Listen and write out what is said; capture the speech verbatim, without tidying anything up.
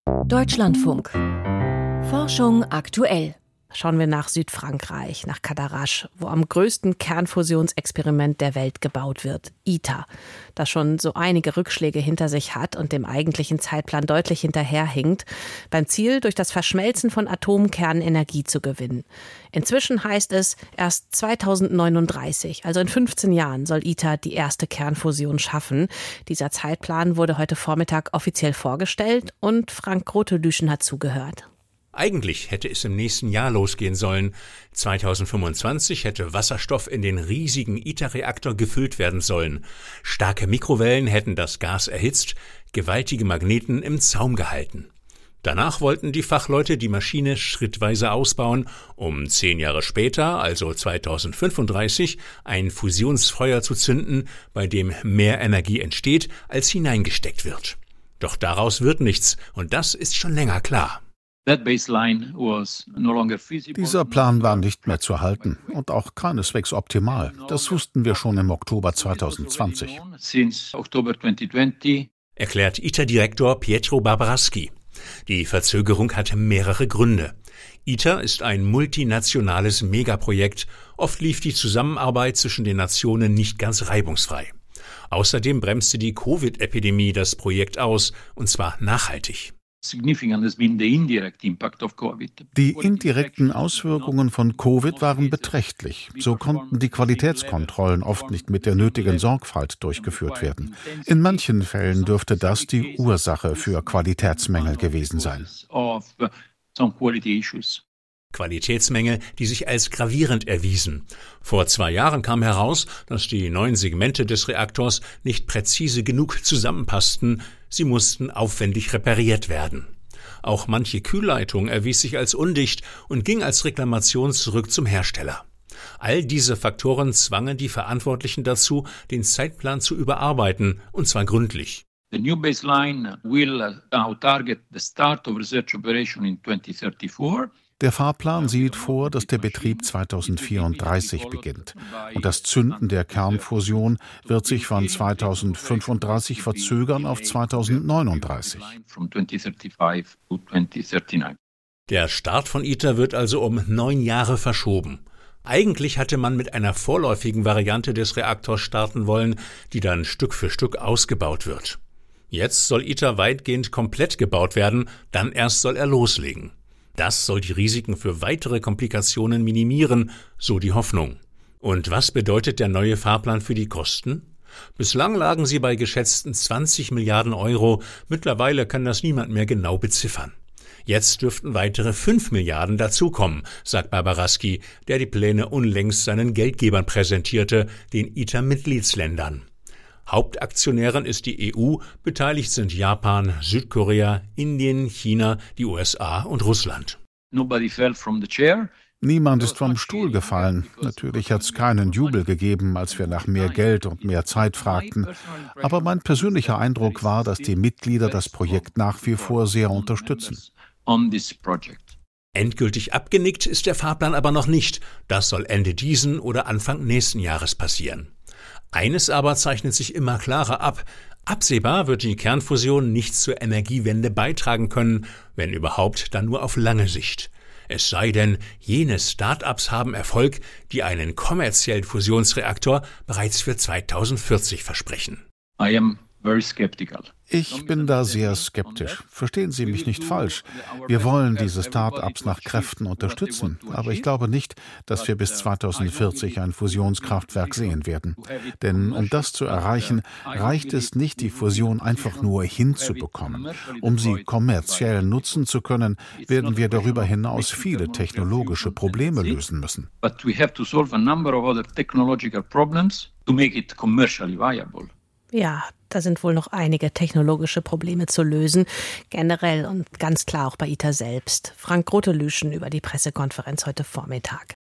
Deutschlandfunk. Forschung aktuell. Schauen wir nach Südfrankreich, nach Cadarache, wo am größten Kernfusionsexperiment der Welt gebaut wird, ITER, das schon so einige Rückschläge hinter sich hat und dem eigentlichen Zeitplan deutlich hinterherhinkt, beim Ziel, durch das Verschmelzen von Atomkernen Energie zu gewinnen. Inzwischen heißt es, erst zweitausendneununddreißig, also in fünfzehn Jahren, soll ITER die erste Kernfusion schaffen. Dieser Zeitplan wurde heute Vormittag offiziell vorgestellt und Frank Grotelüschen hat zugehört. Eigentlich hätte es im nächsten Jahr losgehen sollen. zweitausendfünfundzwanzig hätte Wasserstoff in den riesigen ITER-Reaktor gefüllt werden sollen. Starke Mikrowellen hätten das Gas erhitzt, gewaltige Magneten im Zaum gehalten. Danach wollten die Fachleute die Maschine schrittweise ausbauen, um zehn Jahre später, also zweitausendfünfunddreißig, ein Fusionsfeuer zu zünden, bei dem mehr Energie entsteht, als hineingesteckt wird. Doch daraus wird nichts, und das ist schon länger klar. Dieser Plan war nicht mehr zu halten und auch keineswegs optimal. Das wussten wir schon im Oktober zweitausendzwanzig. Erklärt ITER-Direktor Pietro Barbaraschi. Die Verzögerung hatte mehrere Gründe. ITER ist ein multinationales Megaprojekt. Oft lief die Zusammenarbeit zwischen den Nationen nicht ganz reibungsfrei. Außerdem bremste die Covid-Epidemie das Projekt aus, und zwar nachhaltig. Die indirekten Auswirkungen von Covid waren beträchtlich. So konnten die Qualitätskontrollen oft nicht mit der nötigen Sorgfalt durchgeführt werden. In manchen Fällen dürfte das die Ursache für Qualitätsmängel gewesen sein. Qualitätsmängel, die sich als gravierend erwiesen. Vor zwei Jahren kam heraus, dass die neuen Segmente des Reaktors nicht präzise genug zusammenpassten. Sie mussten aufwendig repariert werden. Auch manche Kühlleitung erwies sich als undicht und ging als Reklamation zurück zum Hersteller. All diese Faktoren zwangen die Verantwortlichen dazu, den Zeitplan zu überarbeiten, und zwar gründlich. The new baseline will now target the start of research operation in twenty thirty-four. Der Fahrplan sieht vor, dass der Betrieb zweitausendvierunddreißig beginnt. Und das Zünden der Kernfusion wird sich von zweitausendfünfunddreißig verzögern auf zweitausendneununddreißig. Der Start von ITER wird also um neun Jahre verschoben. Eigentlich hatte man mit einer vorläufigen Variante des Reaktors starten wollen, die dann Stück für Stück ausgebaut wird. Jetzt soll ITER weitgehend komplett gebaut werden, dann erst soll er loslegen. Das soll die Risiken für weitere Komplikationen minimieren, so die Hoffnung. Und was bedeutet der neue Fahrplan für die Kosten? Bislang lagen sie bei geschätzten zwanzig Milliarden Euro. Mittlerweile kann das niemand mehr genau beziffern. Jetzt dürften weitere fünf Milliarden dazukommen, sagt Barbaraschi, der die Pläne unlängst seinen Geldgebern präsentierte, den ITER-Mitgliedsländern. Hauptaktionärin ist die E U, beteiligt sind Japan, Südkorea, Indien, China, die U S A und Russland. Niemand ist vom Stuhl gefallen. Natürlich hat es keinen Jubel gegeben, als wir nach mehr Geld und mehr Zeit fragten. Aber mein persönlicher Eindruck war, dass die Mitglieder das Projekt nach wie vor sehr unterstützen. Endgültig abgenickt ist der Fahrplan aber noch nicht. Das soll Ende diesen oder Anfang nächsten Jahres passieren. Eines aber zeichnet sich immer klarer ab. Absehbar wird die Kernfusion nicht zur Energiewende beitragen können, wenn überhaupt, dann nur auf lange Sicht. Es sei denn, jene Start-ups haben Erfolg, die einen kommerziellen Fusionsreaktor bereits für zweitausendvierzig versprechen. I am very skeptical. Ich bin da sehr skeptisch. Verstehen Sie mich nicht falsch. Wir wollen diese Start-ups nach Kräften unterstützen. Aber ich glaube nicht, dass wir bis zweitausendvierzig ein Fusionskraftwerk sehen werden. Denn um das zu erreichen, reicht es nicht, die Fusion einfach nur hinzubekommen. Um sie kommerziell nutzen zu können, werden wir darüber hinaus viele technologische Probleme lösen müssen. But we have to solve a number of other technological problems to make it commercially viable. Ja, da sind wohl noch einige technologische Probleme zu lösen, generell und ganz klar auch bei ITER selbst. Frank Grotelüschen über die Pressekonferenz heute Vormittag.